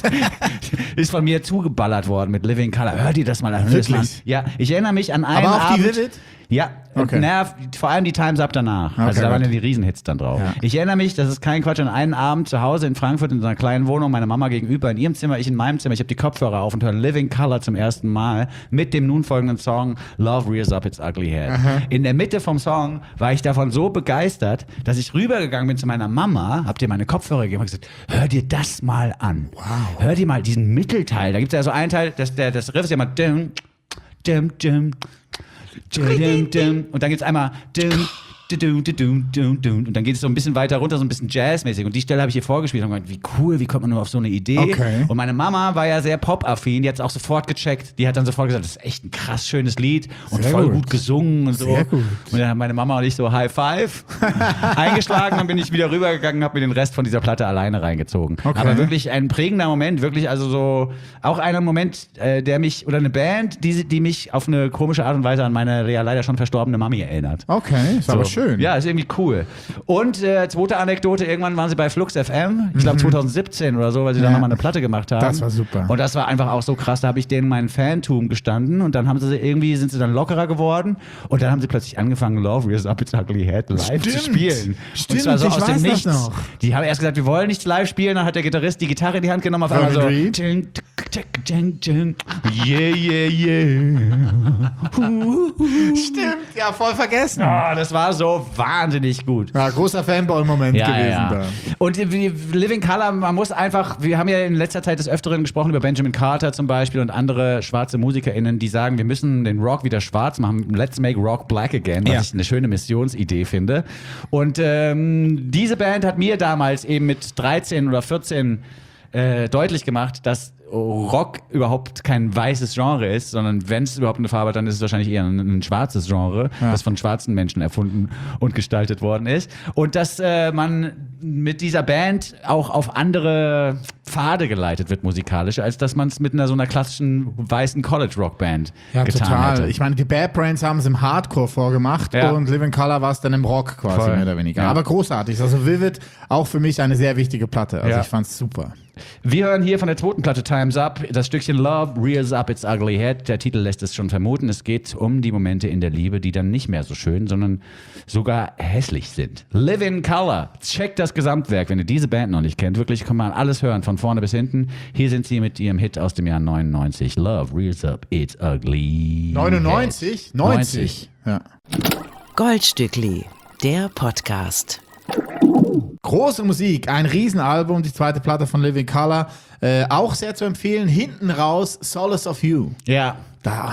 ist von mir zugeballert worden mit Living Color. Hört ihr das mal an? Hört das mal an. Wirklich? Ja, ich erinnere mich an einen Aber auch die Abend. Vivid? Ja, Okay. na, vor allem die Times Up danach. also da gut. waren ja die Riesenhits dann drauf. Ja. Ich erinnere mich, das ist kein Quatsch, an einen Abend zu Hause in Frankfurt in so einer kleinen Wohnung, meine Mama gegenüber in ihrem Zimmer, ich in meinem Zimmer, ich habe die Kopfhörer auf und höre Living Color zum ersten Mal mit dem nun folgenden Song Love Rears Up Its Ugly Head. In der Mitte vom Song war ich davon so begeistert, dass ich rübergegangen bin zu meiner Mama, hab dir meine Kopfhörer gegeben und gesagt, hör dir das mal an. Wow. Hör dir mal diesen Mittelteil, da gibt es ja so einen Teil, das, der, das Riff ist ja immer dim, dim, dim, dim, dim. Und dann gibt's einmal dim, Und dann geht es so ein bisschen weiter runter, so ein bisschen jazzmäßig. Und die Stelle habe ich ihr vorgespielt und gemeint, wie cool, wie kommt man nur auf so eine Idee? Okay. Und meine Mama war ja sehr pop-affin, die hat es auch sofort gecheckt. Die hat dann sofort gesagt, das ist echt ein krass schönes Lied und Sehr voll gut. gut gesungen und so. Sehr gut. Und dann haben meine Mama und ich so High Five eingeschlagen, dann bin ich wieder rübergegangen, habe mir den Rest von dieser Platte alleine reingezogen. Okay. Aber wirklich ein prägender Moment, wirklich also so, auch einer Moment, äh, der mich, oder eine Band, die, die mich auf eine komische Art und Weise an meine ja leider schon verstorbene Mami erinnert. Okay, ist aber So. schön. Ja, ist irgendwie cool. Und äh, zweite Anekdote, irgendwann waren sie bei Flux F M, ich glaube zwanzig siebzehn oder so, weil sie Ja. da nochmal eine Platte gemacht haben. Das war super. Und das war einfach auch so krass, da habe ich denen meinen Fantum gestanden und dann haben sie irgendwie, sind sie dann lockerer geworden und dann haben sie plötzlich angefangen, Love Rears Up Its Ugly Head live Stimmt. zu spielen. Stimmt, und zwar so ich aus weiß dem das Nichts. noch. Die haben erst gesagt, wir wollen nichts live spielen, dann hat der Gitarrist die Gitarre in die Hand genommen, auf einmal so Robin Reed? tsching, tsk, tsk, tsching, tsching. Yeah, yeah, yeah. Stimmt, ja, voll vergessen. Ah, das war so wahnsinnig gut. Ja, großer Fanboy-Moment Ja, gewesen ja, da. ja. Und die Living Colour, man muss einfach, wir haben ja in letzter Zeit des Öfteren gesprochen über Benjamin Carter zum Beispiel und andere schwarze MusikerInnen, die sagen, wir müssen den Rock wieder schwarz machen. Let's make rock black again, was Ja. ich eine schöne Missionsidee finde. Und ähm, diese Band hat mir damals eben mit dreizehn oder vierzehn äh, deutlich gemacht, dass Rock überhaupt kein weißes Genre ist, sondern wenn es überhaupt eine Farbe hat, dann ist es wahrscheinlich eher ein, ein schwarzes Genre, Ja. das von schwarzen Menschen erfunden und gestaltet worden ist. Und dass äh, man mit dieser Band auch auf andere Pfade geleitet wird musikalisch, als dass man es mit einer so einer klassischen weißen College-Rock-Band Ja, getan total. hätte. Ich meine, die Bad Brains haben es im Hardcore vorgemacht Ja. und Living Colour war es dann im Rock quasi, Voll. mehr oder weniger. Ja. Aber großartig. Also Vivid, auch für mich eine sehr wichtige Platte. Also Ja. ich fand's super. Wir hören hier von der zweiten Platte Time's Up das Stückchen Love Rears Up Its Ugly Head. Der Titel lässt es schon vermuten. Es geht um die Momente in der Liebe, die dann nicht mehr so schön, sondern sogar hässlich sind. Live in Color. Checkt das Gesamtwerk, wenn ihr diese Band noch nicht kennt. Wirklich kann man alles hören, von vorne bis hinten. Hier sind sie mit ihrem Hit aus dem Jahr neunundneunzig. Love Rears Up Its Ugly neunundneunzig? Head. neunzig. Ja. Goldstückli, der Podcast. Große Musik, ein Riesenalbum, die zweite Platte von Living Colour. Äh, auch sehr zu empfehlen. Hinten raus, Solace of You. Ja. Da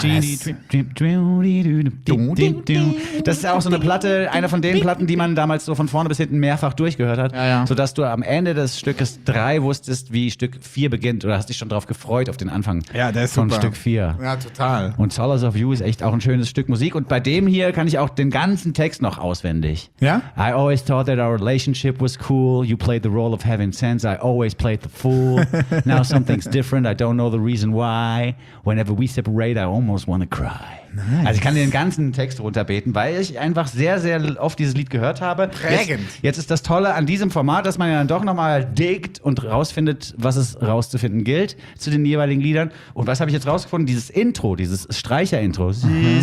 Das ist ja auch so eine Platte, eine von den Platten, die man damals so von vorne bis hinten mehrfach durchgehört hat, Ja, ja. sodass du am Ende des Stückes drei wusstest, wie Stück vier beginnt oder hast dich schon darauf gefreut auf den Anfang Ja, der ist von super. Stück vier. Ja, total. Und Solace of You ist echt auch ein schönes Stück Musik und bei dem hier kann ich auch den ganzen Text noch auswendig. Ja? I always thought that our relationship was cool. You played the role of having sense. I always played the fool. Now something's different. I don't know the reason why. Whenever we separate, I almost wanna cry. Nice. Also ich kann den ganzen Text runterbeten, weil ich einfach sehr, sehr oft dieses Lied gehört habe. Prägend. Jetzt, jetzt ist das Tolle an diesem Format, dass man ja dann doch nochmal diggt und rausfindet, was es rauszufinden gilt zu den jeweiligen Liedern. Und was habe ich jetzt rausgefunden? Dieses Intro, dieses Streicher-Intro. Mhm.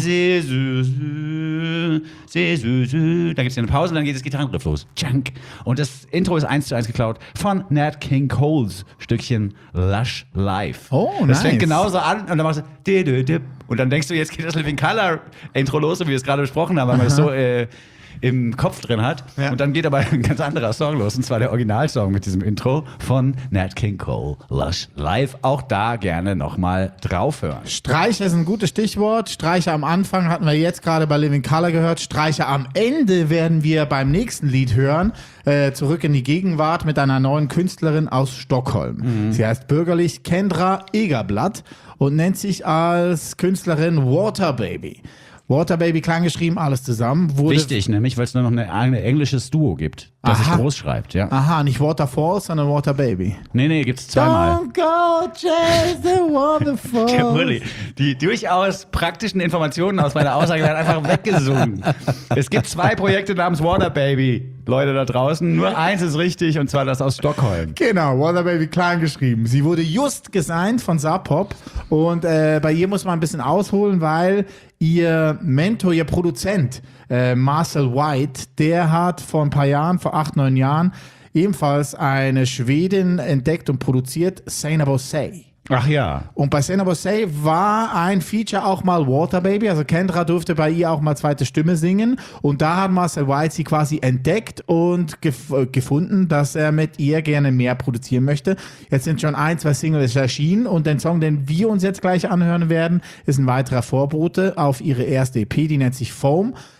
Dann gibt es eine Pause und dann geht das Gitarrenriff los. Junk. Und das Intro ist eins zu eins geklaut von Nat King Coles Stückchen Lush Life. Oh, Das nice. fängt genauso an und dann machst du und dann denkst du, jetzt geht das Living Colour Intro los, so wie wir es gerade besprochen haben, weil man es so äh, im Kopf drin hat. Ja. Und dann geht aber ein ganz anderer Song los, und zwar der Originalsong mit diesem Intro von Nat King Cole, Lush Live. Auch da gerne nochmal draufhören. Streicher ist ein gutes Stichwort. Streicher am Anfang hatten wir jetzt gerade bei Living Colour gehört. Streicher am Ende werden wir beim nächsten Lied hören. Äh, zurück in die Gegenwart mit einer neuen Künstlerin aus Stockholm. Mhm. Sie heißt bürgerlich Kendra Egerblatt und nennt sich als Künstlerin Waterbaby. Waterbaby, klein geschrieben, alles zusammen. Wurde Wichtig, nämlich, weil es nur noch eine, ein englisches Duo gibt, das sich Aha. groß schreibt. Ja. Aha, nicht Waterfalls, sondern Waterbaby. Nee, nee, gibt's zweimal. Don't go chase the waterfalls. Der Bulli. Die durchaus praktischen Informationen aus meiner Aussage werden einfach weggesungen. Es gibt zwei Projekte namens Waterbaby, Leute da draußen. Nur eins ist richtig, und zwar das aus Stockholm. Genau, Waterbaby klein geschrieben. Sie wurde just gesigned von Zapop und äh, bei ihr muss man ein bisschen ausholen, weil ihr Mentor, ihr Produzent äh, Marcel White, der hat vor ein paar Jahren, vor acht, neun Jahren, ebenfalls eine Schwedin entdeckt und produziert, Saina Bosei. Ach ja. Und bei Saina Bosei war ein Feature auch mal Waterbaby, also Kendra durfte bei ihr auch mal zweite Stimme singen und da hat Marcel White sie quasi entdeckt und gef- äh, gefunden, dass er mit ihr gerne mehr produzieren möchte. Jetzt sind schon ein, zwei Singles erschienen und der Song, den wir uns jetzt gleich anhören werden, ist ein weiterer Vorbote auf ihre erste E P, die nennt sich Foam.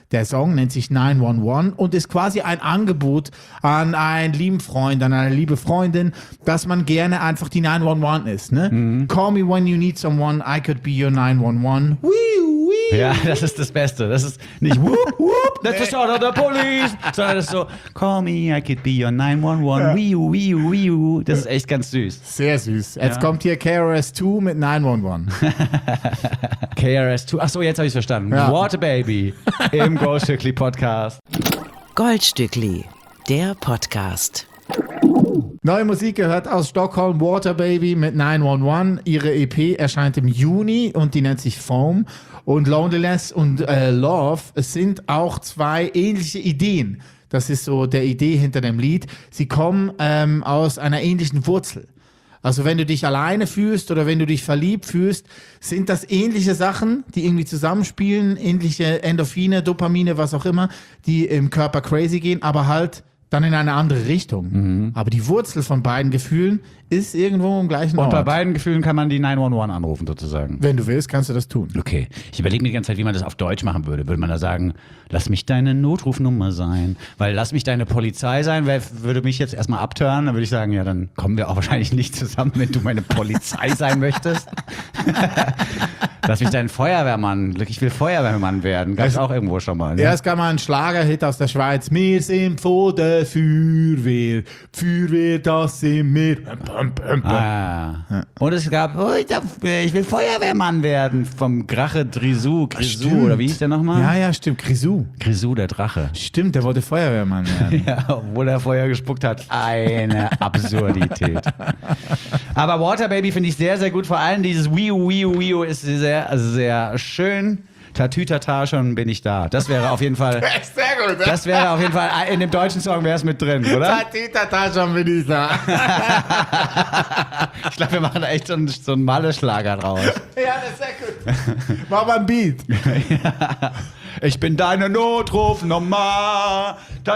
Der Song nennt sich neun eins eins und ist quasi ein Angebot an einen lieben Freund, an eine liebe Freundin, dass man gerne einfach die neun eins eins ist. Ne? Mhm. Call me when you need someone, I could be your neun eins eins. Wee, wee. Ja, das ist das Beste. Das ist nicht whoop, whoop, that's the sound of the police, sondern das ist so, call me, I could be your neun eins eins, ja. Wee, wee, wee. Das ist echt ganz süß. Sehr süß. Jetzt ja. kommt hier K R S zwei mit neun eins eins. K R S zwei, ach so, jetzt habe ich es verstanden. Ja. Water Baby im Goldstückli Podcast. Goldstückli, der Podcast. Neue Musik gehört aus Stockholm, Water Baby mit neun eins eins. Ihre E P erscheint im Juni und die nennt sich Foam. Und Loneliness und äh, Love, es sind auch zwei ähnliche Ideen. Das ist so der Idee hinter dem Lied. Sie kommen ähm, aus einer ähnlichen Wurzel. Also wenn du dich alleine fühlst oder wenn du dich verliebt fühlst, sind das ähnliche Sachen, die irgendwie zusammenspielen, ähnliche Endorphine, Dopamine, was auch immer, die im Körper crazy gehen, aber halt dann in eine andere Richtung. Mhm. Aber die Wurzel von beiden Gefühlen ist irgendwo im gleichen Ort. Und bei beiden Gefühlen kann man die neun eins eins anrufen sozusagen. Wenn du willst, kannst du das tun. Okay. Ich überlege mir die ganze Zeit, wie man das auf Deutsch machen würde. Würde man da sagen, lass mich deine Notrufnummer sein? Weil lass mich deine Polizei sein, wer würde mich jetzt erstmal abtören? Dann würde ich sagen, ja, dann kommen wir auch wahrscheinlich nicht zusammen, wenn du meine Polizei sein möchtest. Lass mich dein Feuerwehrmann. Ich will Feuerwehrmann werden. Gab es auch irgendwo schon mal. Ne? Ja, es gab mal einen Schlagerhit aus der Schweiz. Wir sind vor der Feuerwehr. Feuerwehr, das sind wir. Ah. Ja. Und es gab, oh, ich, darf, ich will Feuerwehrmann werden. Vom Drache Grisou. Grisou, oder wie hieß der nochmal? Ja, ja, stimmt. Grisou. Grisou, der Drache. Stimmt, der wollte Feuerwehrmann werden. Ja, obwohl er Feuer gespuckt hat. Eine Absurdität. Aber Water Baby finde ich sehr, sehr gut. Vor allem dieses Wiu, Wiu, Wiu ist sehr, sehr schön. Tatütata, schon bin ich da. Das wäre auf jeden Fall. Sehr gut, ne? Das wäre auf jeden Fall, in dem deutschen Song wäre es mit drin, oder? Tatütata, schon bin ich da. Ich glaube, wir machen da echt so einen, so einen Malle-Schlager draus. Ja, das ist sehr gut. Mach mal ein Beat. Ja. Ich bin deine Notrufnummer.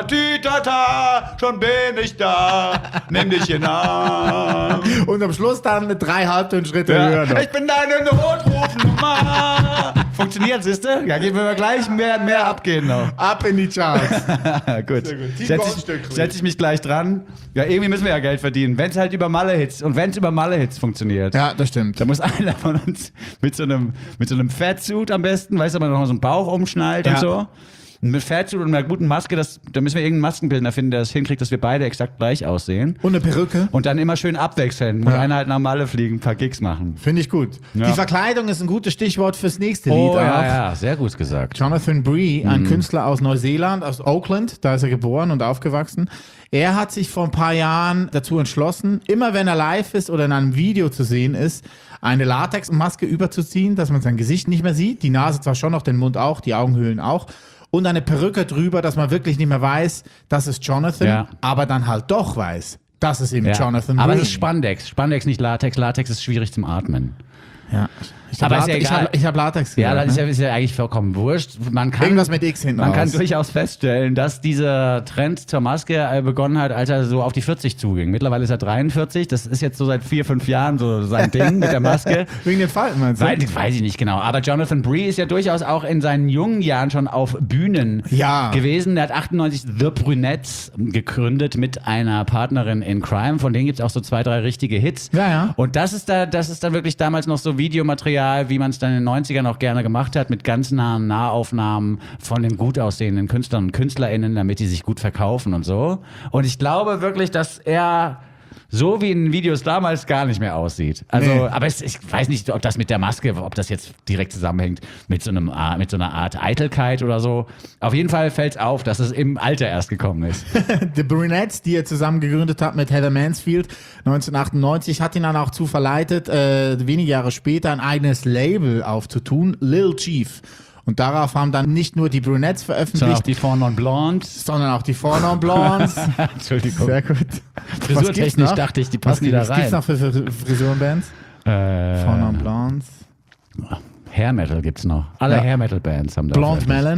Tatütata, schon bin ich da. Nimm dich in den Arm. Und am Schluss dann mit drei Halbtonschritte ja. hören. Ich bin deine Notrufnummer. Funktioniert, siehst du? Ja, gehen wir gleich mehr, mehr abgehen noch. Ab in die Charts. Gut. gut. Setze ich, setz ich mich gleich dran. Ja, irgendwie müssen wir ja Geld verdienen. Wenn es halt über Malle-Hits und wenn es über Malle-Hits funktioniert. Ja, das stimmt. Da muss einer von uns mit so einem, mit so einem Fatsuit am besten, weißt du, man noch so einen Bauch umschnallt ja. und so. Und mit Fatsuit und einer guten Maske, das, da müssen wir irgendeinen Maskenbildner finden, der das hinkriegt, dass wir beide exakt gleich aussehen. Und eine Perücke. Und dann immer schön abwechseln. Muss ja. einer halt nach Malle fliegen, ein paar Gigs machen. Finde ich gut. Ja. Die Verkleidung ist ein gutes Stichwort fürs nächste oh, Lied. Ja, auch. ja, sehr gut gesagt. Jonathan Bree, ein mhm. Künstler aus Neuseeland, aus Auckland, da ist er geboren und aufgewachsen. Er hat sich vor ein paar Jahren dazu entschlossen, immer wenn er live ist oder in einem Video zu sehen ist, eine Latexmaske überzuziehen, dass man sein Gesicht nicht mehr sieht. Die Nase zwar schon noch, den Mund auch, die Augenhöhlen auch. Und eine Perücke drüber, dass man wirklich nicht mehr weiß, das ist Jonathan, ja. aber dann halt doch weiß, das ist eben ja. Jonathan Bree. Aber es ist Spandex. Spandex, nicht Latex. Latex ist schwierig zum Atmen. Ja. Ich habe Late- ja hab, hab Latex gehört, Ja, das ne? ist, ja, ist ja eigentlich vollkommen wurscht. Man kann, Irgendwas mit X hinten Man raus. kann durchaus feststellen, dass dieser Trend zur Maske begonnen hat, als er so auf die vierzig zuging. Mittlerweile ist er dreiundvierzig. Das ist jetzt so seit vier, fünf Jahren so sein Ding mit der Maske. Wegen den Falten, meinst du? Weiß, weiß ich nicht genau. Aber Jonathan Bree ist ja durchaus auch in seinen jungen Jahren schon auf Bühnen ja. gewesen. Er hat achtundneunzig The Brunettes gegründet mit einer Partnerin in Crime. Von denen gibt es auch so zwei, drei richtige Hits. Ja, ja. Und das ist, da, das ist dann wirklich damals noch so Videomaterial, wie man es dann in den neunzigern auch gerne gemacht hat, mit ganz nahen Nahaufnahmen von den gut aussehenden Künstlern und KünstlerInnen, damit die sich gut verkaufen und so. Und ich glaube wirklich, dass er so wie in Videos damals gar nicht mehr aussieht. Also, nee. aber es, ich weiß nicht, ob das mit der Maske, ob das jetzt direkt zusammenhängt mit so einem, mit so einer Art Eitelkeit oder so. Auf jeden Fall fällt es auf, dass es im Alter erst gekommen ist. The Brunettes, die er zusammen gegründet hat mit Heather Mansfield neunzehnhundertachtundneunzig, hat ihn dann auch zu verleitet, äh, wenige Jahre später ein eigenes Label aufzutun, Lil Chief. Und darauf haben dann nicht nur die Brunettes veröffentlicht, sondern auch die Four Non Blondes. Sondern auch die Four Non Blondes. Entschuldigung. Sehr gut. Frisurtechnisch dachte ich, die passen die da rein. Was gibt's noch für Frisurenbands? Äh, Four Non Blondes. Hair Metal gibt's noch. Alle ja. Hair Metal Bands haben da. Blonde Melon.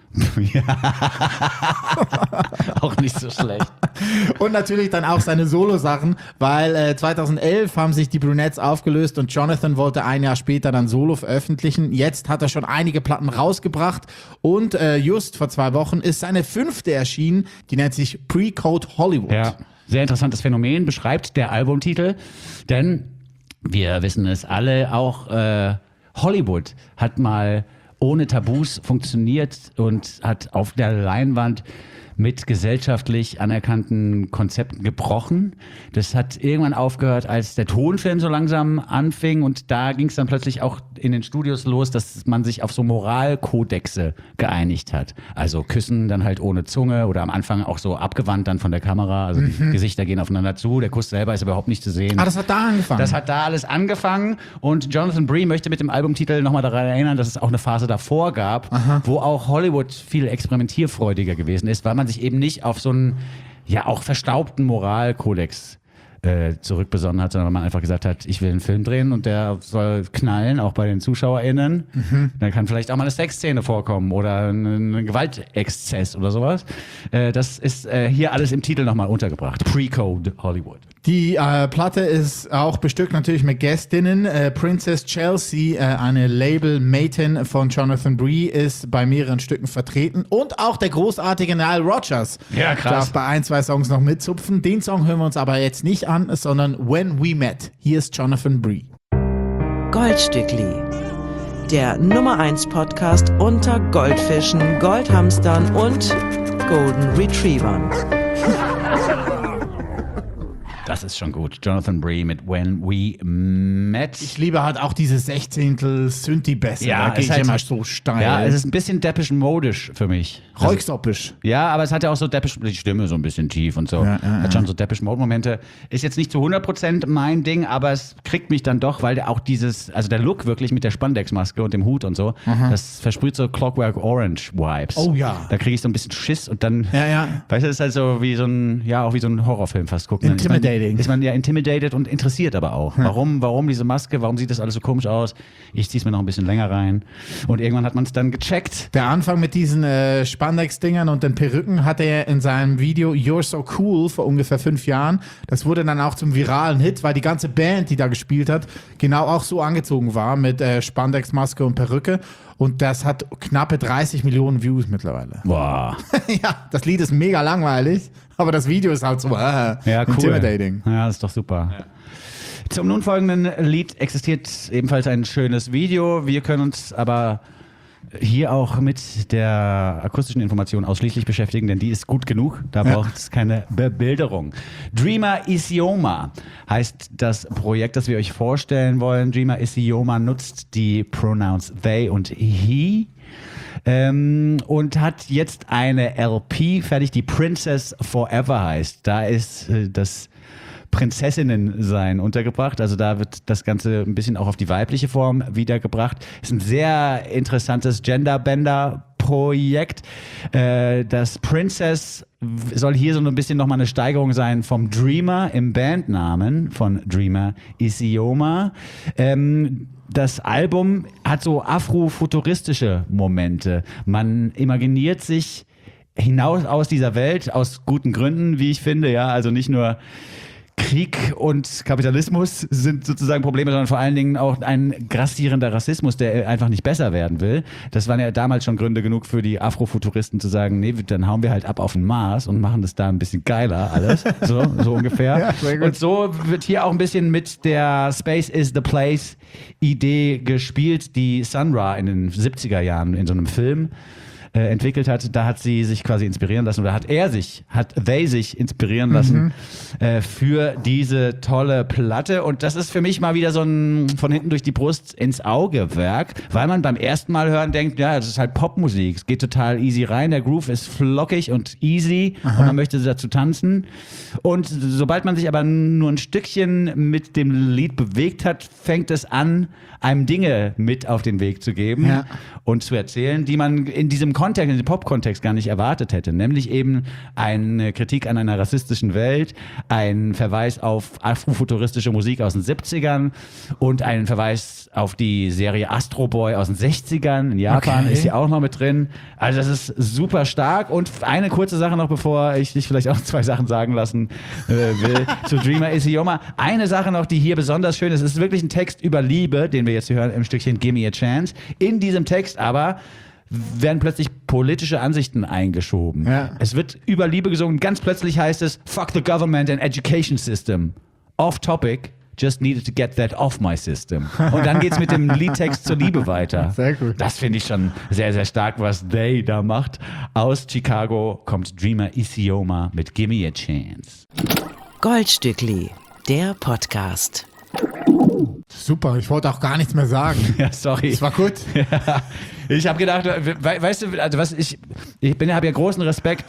Ja. Auch nicht so schlecht. Und natürlich dann auch seine Solo-Sachen, weil äh, zweitausendelf haben sich die Brunettes aufgelöst und Jonathan wollte ein Jahr später dann Solo veröffentlichen. Jetzt hat er schon einige Platten rausgebracht und äh, just vor zwei Wochen ist seine fünfte erschienen, die nennt sich Pre-Code Hollywood. Ja, sehr interessantes Phänomen beschreibt der Albumtitel, denn wir wissen es alle, auch äh, Hollywood hat mal ohne Tabus funktioniert und hat auf der Leinwand mit gesellschaftlich anerkannten Konzepten gebrochen. Das hat irgendwann aufgehört, als der Tonfilm so langsam anfing und da ging es dann plötzlich auch in den Studios los, dass man sich auf so Moralkodexe geeinigt hat. Also Küssen dann halt ohne Zunge oder am Anfang auch so abgewandt dann von der Kamera, also die Gesichter gehen aufeinander zu, der Kuss selber ist überhaupt nicht zu sehen. Ah, das hat da angefangen. Das hat da alles angefangen und Jonathan Bree möchte mit dem Albumtitel nochmal daran erinnern, dass es auch eine Phase davor gab, Aha. wo auch Hollywood viel experimentierfreudiger gewesen ist, weil man sich eben nicht auf so einen, ja auch verstaubten Moralkodex äh, zurückbesonnen hat, sondern weil man einfach gesagt hat, ich will einen Film drehen und der soll knallen, auch bei den ZuschauerInnen. Mhm. Dann kann vielleicht auch mal eine Sexszene vorkommen oder ein, ein Gewaltexzess oder sowas. Äh, das ist äh, hier alles im Titel nochmal untergebracht. Pre-Code Hollywood. Die äh, Platte ist auch bestückt natürlich mit Gästinnen. Äh, Princess Chelsea, äh, eine Label-Matin von Jonathan Bree, ist bei mehreren Stücken vertreten. Und auch der großartige Nile Rodgers ja, krass. darf bei ein, zwei Songs noch mitzupfen. Den Song hören wir uns aber jetzt nicht an, sondern When We Met. Hier ist Jonathan Bree. Goldstückli, der Nummer eins Podcast unter Goldfischen, Goldhamstern und Golden Retrievern. Das ist schon gut. Jonathan Bree mit When We Met. Ich liebe halt auch diese Sechzehntel Synthi-Bässe. Ja, da gehe ich halt, immer so steil. Ja, es ist ein bisschen Depeche Modisch für mich. Roixopisch. Ja, aber es hat ja auch so Depeche, die Stimme so ein bisschen tief und so. Ja, ja, hat schon so Depeche Mode Momente. Ist jetzt nicht zu hundert Prozent mein Ding, aber es kriegt mich dann doch, weil der auch dieses, also der Look wirklich mit der Spandex-Maske und dem Hut und so, Aha. das versprüht so Clockwork Orange Vibes. Oh ja. Da kriege ich so ein bisschen Schiss und dann, ja, ja. weißt du, das ist halt so wie so ein, ja, auch wie so ein Horrorfilm fast gucken. Intimidating. Ist man, ist man ja intimidated und interessiert aber auch. Ja. Warum, warum diese Maske, warum sieht das alles so komisch aus? Ich zieh's mir noch ein bisschen länger rein. Und irgendwann hat man es dann gecheckt. Der Anfang mit diesen äh, Spandex-Dingern und den Perücken hatte er in seinem Video You're So Cool vor ungefähr fünf Jahren. Das wurde dann auch zum viralen Hit, weil die ganze Band, die da gespielt hat, genau auch so angezogen war mit äh, Spandex-Maske und Perücke. Und das hat knappe dreißig Millionen Views mittlerweile. Boah. Ja, das Lied ist mega langweilig, aber das Video ist halt so äh, ja, cool. intimidating. Ja, das ist doch super. Ja. Zum nun folgenden Lied existiert ebenfalls ein schönes Video. Wir können uns aber hier auch mit der akustischen Information ausschließlich beschäftigen, denn die ist gut genug. Da ja. braucht es keine Bebilderung. Dreamer Isioma heißt das Projekt, das wir euch vorstellen wollen. Dreamer Isioma nutzt die Pronouns they und he. Ähm, und hat jetzt eine L P fertig, die Princess Forever heißt. Da ist äh, das Prinzessinnen-Sein untergebracht. Also da wird das Ganze ein bisschen auch auf die weibliche Form wiedergebracht. Ist ein sehr interessantes Gender-Bender-Projekt. Äh, das Princess soll hier so ein bisschen nochmal eine Steigerung sein vom Dreamer im Bandnamen von Dreamer Isioma. Ähm, Das Album hat so afrofuturistische Momente. Man imaginiert sich hinaus aus dieser Welt, aus guten Gründen, wie ich finde. Ja, also nicht nur Krieg und Kapitalismus sind sozusagen Probleme, sondern vor allen Dingen auch ein grassierender Rassismus, der einfach nicht besser werden will. Das waren ja damals schon Gründe genug für die Afrofuturisten zu sagen, nee, dann hauen wir halt ab auf den Mars und machen das da ein bisschen geiler alles. So, so ungefähr. Ja, sehr gut. Und so wird hier auch ein bisschen mit der Space is the Place Idee gespielt, die Sun Ra in den siebziger Jahren in so einem Film äh, entwickelt hat. Da hat sie sich quasi inspirieren lassen oder hat er sich, hat they sich inspirieren lassen mhm. äh, für diese tolle Platte. Und das ist für mich mal wieder so ein von hinten durch die Brust ins Auge Werk, weil man beim ersten Mal hören denkt, ja, das ist halt Popmusik. Es geht total easy rein, der Groove ist flockig und easy Aha. und man möchte dazu tanzen. Und sobald man sich aber nur ein Stückchen mit dem Lied bewegt hat, fängt es an, einem Dinge mit auf den Weg zu geben ja. und zu erzählen, die man in diesem Kontext, in den Pop-Kontext gar nicht erwartet hätte. Nämlich eben eine Kritik an einer rassistischen Welt, ein Verweis auf afrofuturistische Musik aus den siebzigern und ein Verweis auf die Serie Astro Boy aus den sechzigern. In Japan Okay. ist sie auch noch mit drin. Also das ist super stark. Und eine kurze Sache noch, bevor ich dich vielleicht auch zwei Sachen sagen lassen äh, will zu Dreamer Isioma. Eine Sache noch, die hier besonders schön ist. Es ist wirklich ein Text über Liebe, den wir jetzt hier hören im Stückchen Gimme a Chance. In diesem Text aber werden plötzlich politische Ansichten eingeschoben. Ja. Es wird über Liebe gesungen. Ganz plötzlich heißt es Fuck the government and education system. Off topic. Just needed to get that off my system. Und dann geht's mit dem Liedtext zur Liebe weiter. Sehr gut. Das finde ich schon sehr, sehr stark, was They da macht. Aus Chicago kommt Dreamer Isioma mit Gimme a Chance. Goldstückli, der Podcast. Super, ich wollte auch gar nichts mehr sagen. Ja, sorry. Das war gut. Ja, ich habe gedacht, we weißt du, also was ich, ich bin, habe ja großen Respekt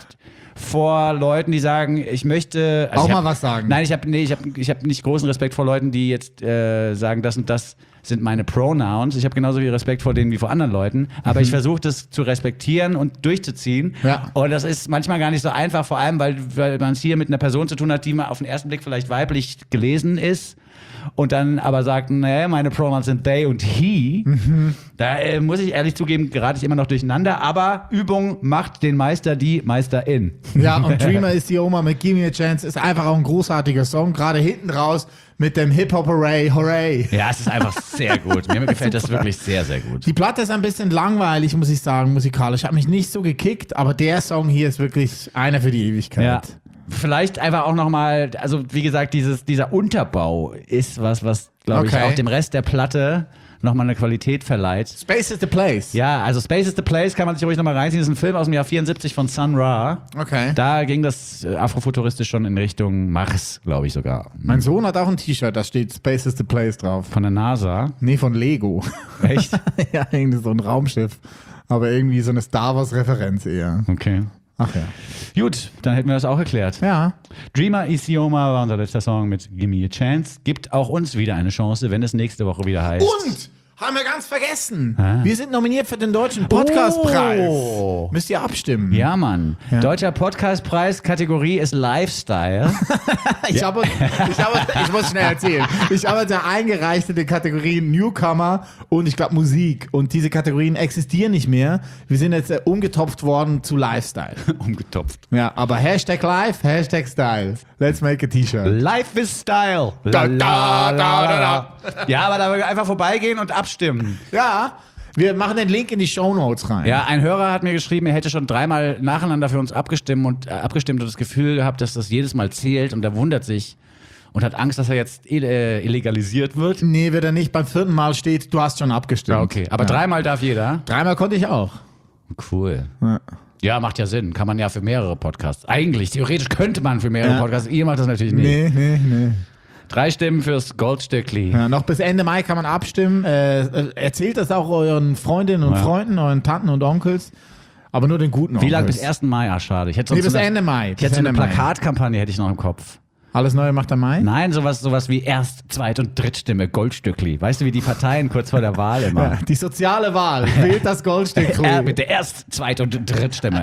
vor Leuten, die sagen, ich möchte also Auch ich mal hab, was sagen. Nein, ich habe nee, ich habe ich habe nicht großen Respekt vor Leuten, die jetzt äh, sagen, das und das sind meine Pronouns. Ich habe genauso viel Respekt vor denen wie vor anderen Leuten, aber Mhm. ich versuche das zu respektieren und durchzuziehen. Ja. Und das ist manchmal gar nicht so einfach, vor allem weil, weil man es hier mit einer Person zu tun hat, die mal auf den ersten Blick vielleicht weiblich gelesen ist. Und dann aber sagt, nee, meine Pronouns sind they und he. Mhm. Da äh, muss ich ehrlich zugeben, gerate ich immer noch durcheinander. Aber Übung macht den Meister die Meisterin. Ja, und Dreamer Isioma mit Gimme a Chance ist einfach auch ein großartiger Song. Gerade hinten raus mit dem Hip-Hop-Hooray, Hooray. Ja, es ist einfach sehr gut. Mir gefällt das wirklich sehr, sehr gut. Die Platte ist ein bisschen langweilig, muss ich sagen, musikalisch. Hat mich nicht so gekickt, aber der Song hier ist wirklich einer für die Ewigkeit. Ja. Vielleicht einfach auch nochmal, also wie gesagt, dieses, dieser Unterbau ist was, was, glaube Okay. ich, auch dem Rest der Platte nochmal eine Qualität verleiht. Space is the place. Ja, also Space is the Place kann man sich ruhig nochmal reinziehen. Das ist ein Film aus dem Jahr vierundsiebzig von Sun Ra. Okay. Da ging das äh, afrofuturistisch schon in Richtung Mars, glaube ich sogar. Mein Sohn hat auch ein T-Shirt, da steht Space is the place drauf. Von der NASA. Nee, von Lego. Echt? Ja, irgendwie so ein Raumschiff. Aber irgendwie so eine Star Wars-Referenz eher. Okay. Ach ja. Gut, dann hätten wir das auch erklärt. Ja. Dreamer Isioma war unser letzter Song mit Gimme a Chance. Gibt auch uns wieder eine Chance, wenn es nächste Woche wieder heißt. Und, haben wir ganz vergessen, Ah. wir sind nominiert für den Deutschen Podcastpreis. Oh. Müsst ihr abstimmen. Ja, Mann. Ja. Deutscher Podcastpreis, Kategorie ist Lifestyle. Ich, habe, ich, habe, ich muss schnell erzählen. Ich habe da eingereicht in den Kategorien Newcomer und ich glaube Musik. Und diese Kategorien existieren nicht mehr. Wir sind jetzt äh, umgetopft worden zu Lifestyle. Umgetopft. Ja, aber Hashtag Live, Hashtag Style. Let's make a T-Shirt. Life is Style. Da, da, da, da, da. Ja, aber da einfach vorbeigehen und abstimmen. Ja, wir machen den Link in die Shownotes rein. Ja, ein Hörer hat mir geschrieben, er hätte schon dreimal nacheinander für uns abgestimmt und, äh, abgestimmt und das Gefühl gehabt, dass das jedes Mal zählt und er wundert sich und hat Angst, dass er jetzt ill- äh, illegalisiert wird. Nee, wird er nicht. Beim vierten Mal steht, du hast schon abgestimmt. Ja, okay. Aber ja. dreimal darf jeder. Dreimal konnte ich auch. Cool. Ja. Ja, macht ja Sinn. Kann man ja für mehrere Podcasts. Eigentlich, theoretisch könnte man für mehrere Ja. Podcasts. Ihr macht das natürlich nicht. Nee, nee, nee. Drei Stimmen fürs Goldstückli. Ja, noch bis Ende Mai kann man abstimmen. Äh, äh, erzählt das auch euren Freundinnen und Ja. Freunden, euren Tanten und Onkels. Aber nur den guten Wie Onkels. lange bis ersten Mai? Ah, schade. Ich hätte Nee, sonst bis so eine, Ende Mai. Ich Bis hätte so eine Ende Mai. Plakatkampagne hätte ich noch im Kopf. Alles Neue macht der Mai? Nein, sowas, sowas wie Erst-, Zweit- und Drittstimme, Goldstückli. Weißt du, wie die Parteien kurz vor der Wahl immer? Ja, die soziale Wahl. Wählt das Goldstück. Ja, mit der Erst-, Zweit- und Drittstimme.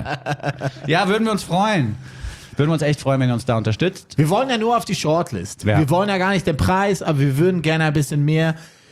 Ja, würden wir uns freuen. Würden wir uns echt freuen, wenn ihr uns da unterstützt. Wir wollen ja nur auf die Shortlist. Ja. Wir wollen ja gar nicht den Preis, aber wir würden gerne ein bisschen mehr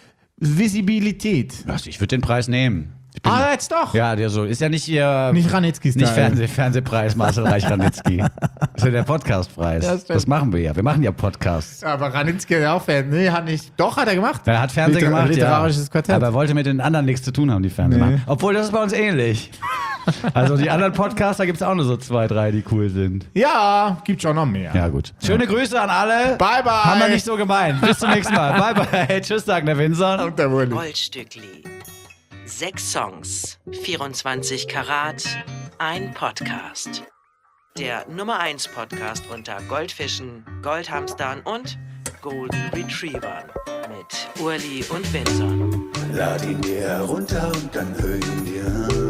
Visibilität. Also, ich würde den Preis nehmen. Ich bin, Ah, jetzt doch. ja, der so ist ja nicht hier. Nicht Ranitzky-Style. Nicht Fernseh, Fernsehpreis Marcel Reich-Ranitzky. Das ist ja der Podcastpreis. Ja, Das, stimmt. machen wir ja. Wir machen ja Podcasts. Aber Ranitzky hat auch Fan. Nee, hat nicht. Doch, hat er gemacht. Er hat Fernsehen Liter- gemacht, literarisches ja. Quartett. Aber er wollte mit den anderen nichts zu tun haben, die Fernsehen Nee. machen. Obwohl, das ist bei uns ähnlich. Also die anderen Podcaster gibt es auch nur so zwei, drei, die cool sind. Ja, gibt schon noch mehr. Ja, gut. Schöne Grüße an alle. Bye, bye. Haben wir nicht so gemeint. Bis zum nächsten Mal. Bye, bye. Tschüss, sagt der Winzer. Und der Wulli. Goldstückli. Sechs Songs, vierundzwanzig Karat, ein Podcast. Der Nummer eins Podcast unter Goldfischen, Goldhamstern und Golden Retrievern mit Urli und Winzer. Lad ihn dir herunter und dann hör ihn dir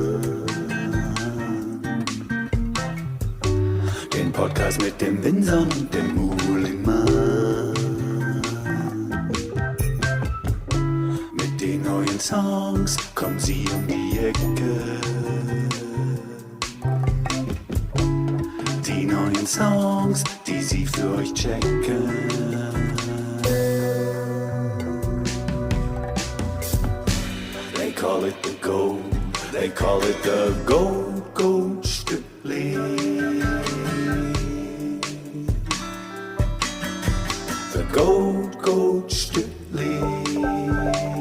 an. Den Podcast mit dem Winzer und dem Muhlingmann. Mit den neuen Songs kommen sie um die Ecke. neuen Songs, die sie für euch checken. They call it the Gold, they call it the Gold, Gold Stückli. The Gold, Gold Stückli.